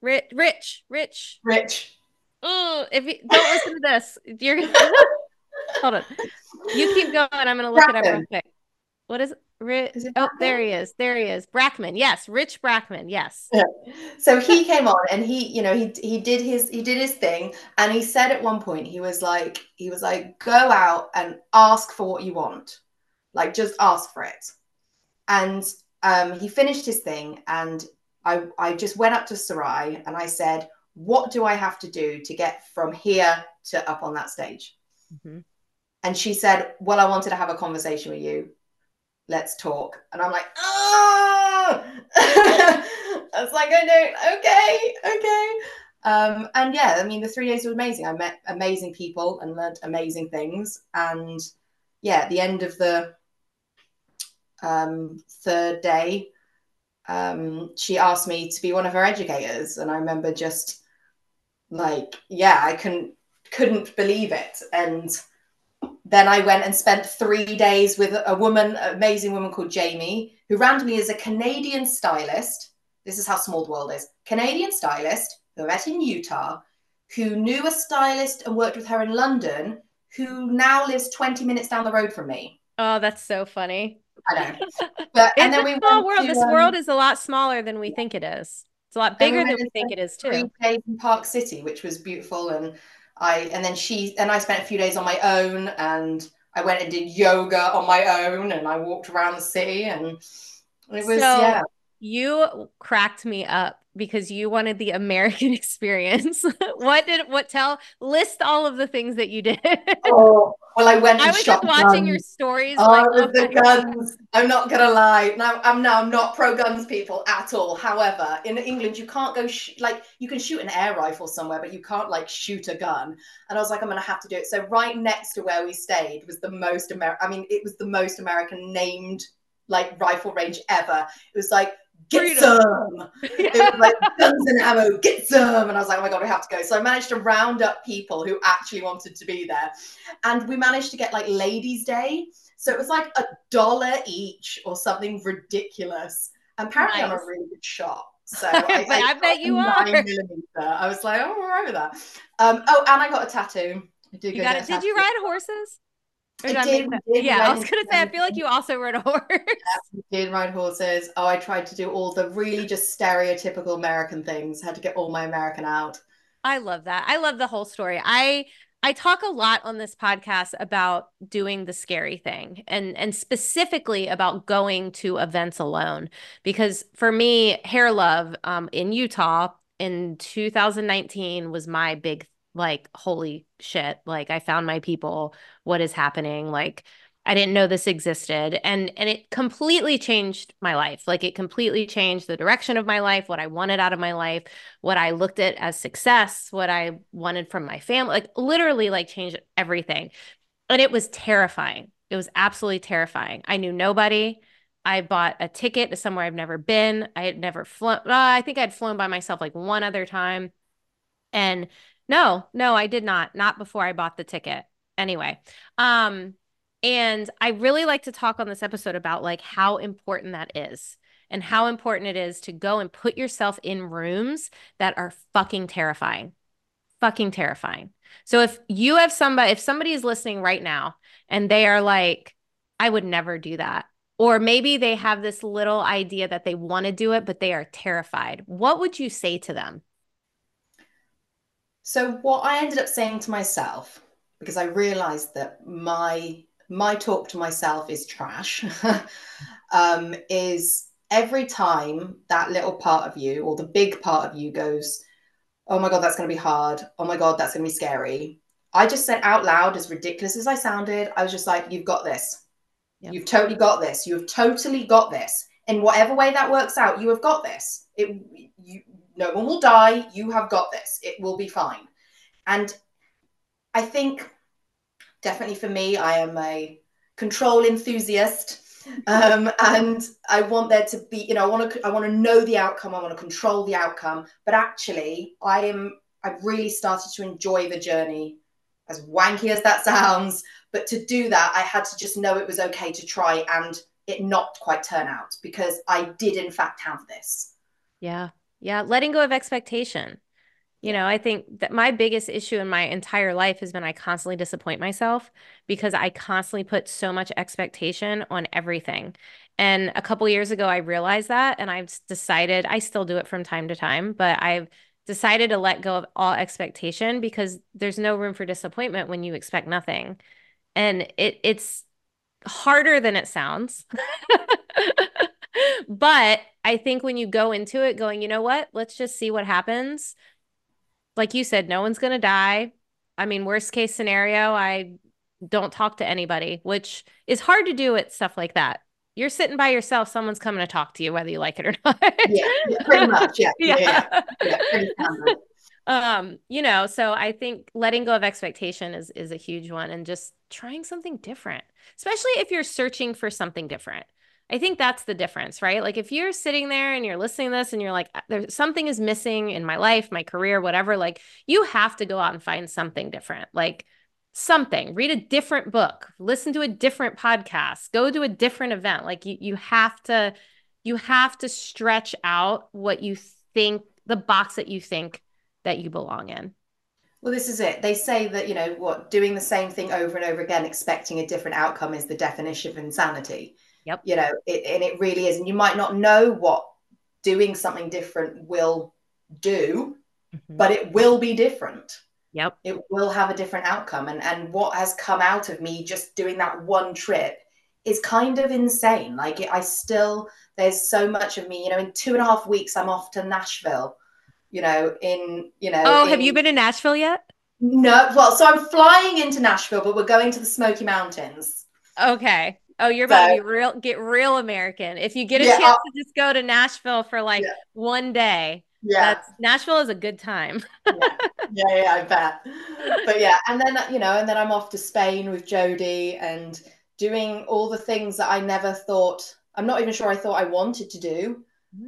Rich. Rich. Oh, if you don't listen to this, you're hold on. You keep going. I'm gonna look it up real Bracken. quick. What is it? Is it Oh, Brackman? there he is. Brackman. Yes. Rich Brackman. Yes. Yeah. So he came on and he did his thing, and he said at one point he was like go out and ask for what you want, like just ask for it. And he finished his thing, and I just went up to Sarai and I said, what do I have to do to get from here to up on that stage? Mm-hmm. And she said, well, I wanted to have a conversation with you. Let's talk. And I'm like, oh, I was like, I don't, okay. And yeah, I mean, the 3 days were amazing. I met amazing people and learned amazing things. And yeah, at the end of the third day, she asked me to be one of her educators. And I remember just like, yeah, I couldn't believe it. And then I went and spent 3 days with a woman, an amazing woman called Jamie, who randomly is a Canadian stylist. This is how small the world is. Canadian stylist who I met in Utah, who knew a stylist and worked with her in London, who now lives 20 minutes down the road from me. Oh, that's so funny. I know. But and It's then a we small went world. to This world is a lot smaller than we think it is. It's a lot and we bigger went than and we think spent it is three too. days in Park City, which was beautiful. And I spent a few days on my own, and I went and did yoga on my own, and I walked around the city, and it was So yeah. you cracked me up because you wanted the American experience. List all of the things that you did. Oh well, I went I and was just shot watching your guns. stories Oh, like, it was oh the my God. guns. I'm not gonna lie. Now I'm not pro guns people at all. However, in England you can't go like you can shoot an air rifle somewhere, but you can't like shoot a gun. And I was like, I'm gonna have to do it. So right next to where we stayed was the most American. I mean, it was the most American named like rifle range ever. It was like get Freedom. some. It was like guns and ammo, get some. And I was like, oh my God, we have to go. So I managed to round up people who actually wanted to be there. And we managed to get like Ladies' Day. So it was like $1 each or something ridiculous. And apparently I'm a Nice. really good shot. So I I got bet a you are. 9mm. I was like, oh, I'm all right with that. Oh, and I got a tattoo. I did You go got get it. a Did tattoo. you ride horses? Or I did I did. make We that? did. We Yeah, I went was into gonna say, I feel like you also rode a horse. we did ride horses. Oh, I tried to do all the really just stereotypical American things. Had to get all my American out. I love that. I love the whole story. I talk a lot on this podcast about doing the scary thing and specifically about going to events alone because for me, Hair Love in Utah in 2019 was my big like holy shit, like I found my people, what is happening? Like I didn't know this existed and it completely changed my life. Like it completely changed the direction of my life, what I wanted out of my life, what I looked at as success, what I wanted from my family, like literally like changed everything. And it was terrifying. It was absolutely terrifying. I knew nobody. I bought a ticket to somewhere I've never been. I had never flown. I think I'd flown by myself like one other time. And no, I did not. Not before I bought the ticket. Anyway, um, and I really like to talk on this episode about like how important that is and how important it is to go and put yourself in rooms that are fucking terrifying. Fucking terrifying. So if somebody is listening right now and they are like, I would never do that. Or maybe they have this little idea that they want to do it, but they are terrified. What would you say to them? So what I ended up saying to myself, because I realized that my talk to myself is trash, is every time that little part of you or the big part of you goes, oh my God, that's going to be hard. Oh my God, that's going to be scary. I just said out loud, as ridiculous as I sounded, I was just like, you've got this. Yep. You've totally got this. You've totally got this. In whatever way that works out, you have got this. No one will die. You have got this. It will be fine. And I think definitely for me, I am a control enthusiast. And I want there to be, I want to know the outcome. I want to control the outcome. But actually, I've really started to enjoy the journey, as wanky as that sounds. But to do that, I had to just know it was okay to try and it not quite turn out because I did in fact have this. Yeah. Yeah. Letting go of expectation. You Yeah. know, I think that my biggest issue in my entire life has been I constantly disappoint myself because I constantly put so much expectation on everything. And a couple years ago, I realized that, and I've decided, I still do it from time to time, but I've decided to let go of all expectation because there's no room for disappointment when you expect nothing. And it's harder than it sounds. But I think when you go into it going, you know what? Let's just see what happens. Like you said, no one's going to die. I mean, worst case scenario, I don't talk to anybody, which is hard to do at stuff like that. You're sitting by yourself, someone's coming to talk to you, whether you like it or not. Yeah, pretty much. Yeah, pretty standard. So I think letting go of expectation is a huge one, and just trying something different, especially if you're searching for something different. I think that's the difference, right? Like if you're sitting there and you're listening to this and you're like, there's something is missing in my life, my career, whatever, like you have to go out and find something different. Like something, read a different book, listen to a different podcast, go to a different event. Like you have to stretch out what you think, the box that you think that you belong in. Well, this is it. They say that, doing the same thing over and over again, expecting a different outcome is the definition of insanity. Yep. And it really is. And you might not know what doing something different will do, but it will be different. Yep. It will have a different outcome. And what has come out of me just doing that one trip is kind of insane. Like there's so much of me, in 2.5 weeks, I'm off to Nashville. Have you been in Nashville yet? No. Well, so I'm flying into Nashville, but we're going to the Smoky Mountains. Okay. Oh, you're about to get real American. If you get a chance to just go to Nashville for one day, Nashville is a good time. Yeah, I bet. But yeah, and then I'm off to Spain with Jodie and doing all the things that I never thought, I'm not even sure I thought I wanted to do.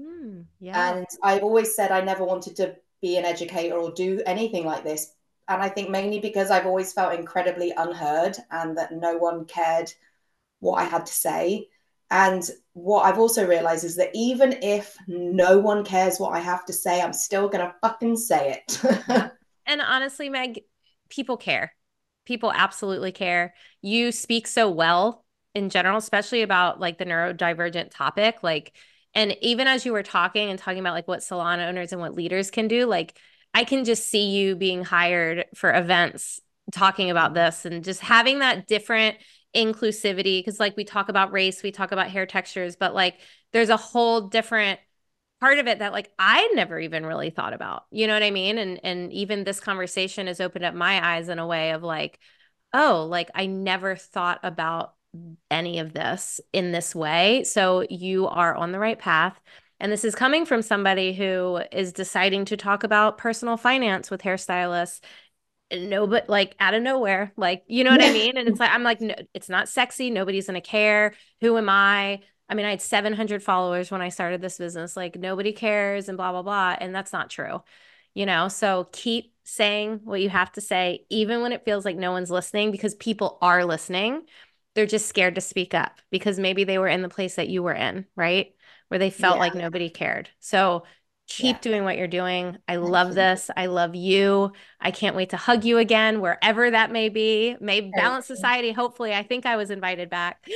And I've always said I never wanted to be an educator or do anything like this. And I think mainly because I've always felt incredibly unheard and that no one cared what I had to say. And what I've also realized is that even if no one cares what I have to say, I'm still going to fucking say it. And honestly, Meg, people care. People absolutely care. You speak so well in general, especially about like the neurodivergent topic. And even as you were talking about like what salon owners and what leaders can do, like I can just see you being hired for events talking about this and just having that different inclusivity. Because like we talk about race, we talk about hair textures, but like there's a whole different part of it that like I never even really thought about. You know what I mean? And even this conversation has opened up my eyes in a way of like, oh, like I never thought about any of this in this way. So you are on the right path. And this is coming from somebody who is deciding to talk about personal finance with hairstylists. No, but like out of nowhere, like, you know what I mean? And it's like, I'm like, no, it's not sexy. Nobody's going to care. Who am I? I mean, I had 700 followers when I started this business, like nobody cares and blah, blah, blah. And that's not true, so keep saying what you have to say, even when it feels like no one's listening, because people are listening. They're just scared to speak up because maybe they were in the place that you were in, right? Where they felt like nobody cared. So keep doing what you're doing. I love this. I love you. I can't wait to hug you again, wherever that may be. May Balance Society. Hopefully, I think I was invited back.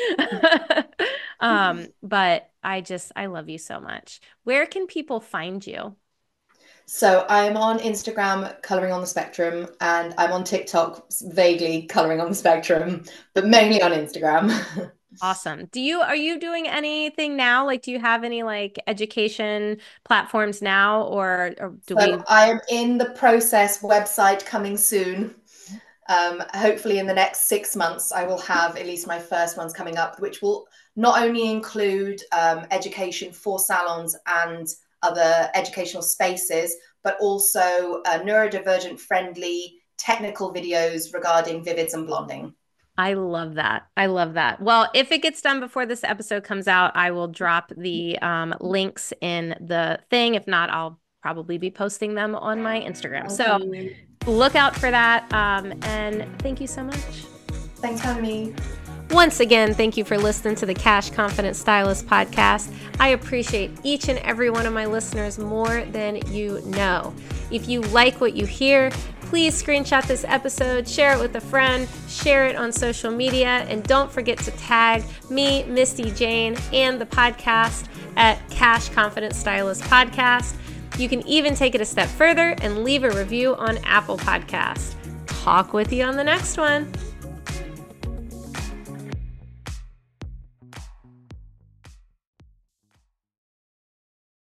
But I love you so much. Where can people find you? So I'm on Instagram, Coloring on the Spectrum, and I'm on TikTok, vaguely Coloring on the Spectrum, but mainly on Instagram. Awesome. Are you doing anything now? Like, do you have any like education platforms now or I am in the process, website coming soon. Hopefully in the next 6 months, I will have at least my first ones coming up, which will not only include education for salons and other educational spaces, but also neurodivergent friendly technical videos regarding vivids and blonding. I love that. I love that. Well, if it gets done before this episode comes out, I will drop the links in the thing. If not, I'll probably be posting them on my Instagram. So look out for that. And thank you so much. Thanks for having me. Once again, thank you for listening to the Cash Confident Stylist podcast. I appreciate each and every one of my listeners more than you know. If you like what you hear, Please screenshot this episode, share it with a friend, share it on social media, and don't forget to tag me, Misty Jane, and the podcast at Cash Confident Stylist Podcast. You can even take it a step further and leave a review on Apple Podcasts. Talk with you on the next one.